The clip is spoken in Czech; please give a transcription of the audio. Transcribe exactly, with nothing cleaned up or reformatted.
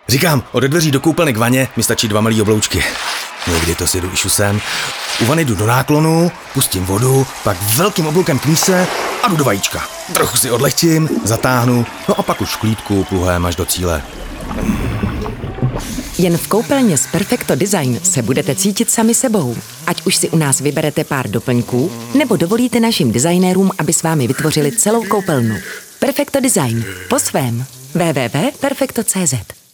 Říkám, ode dveří do koupelny k vaně mi stačí dva malý obloučky. Někdy to si jdu i šusem. U vany jdu do náklonu, pustím vodu, pak velkým obloukem k míse a jdu do vajíčka. Trochu si odlehčím, zatáhnu, no a pak už v klídku pluhem až do cíle. Jen v koupelně s Perfecto Design se budete cítit sami sebou. Ať už si u nás vyberete pár doplňků, nebo dovolíte našim designérům, aby s vámi vytvořili celou koupelnu. Perfecto Design. Po svém. w w w tečka perfecto tečka c z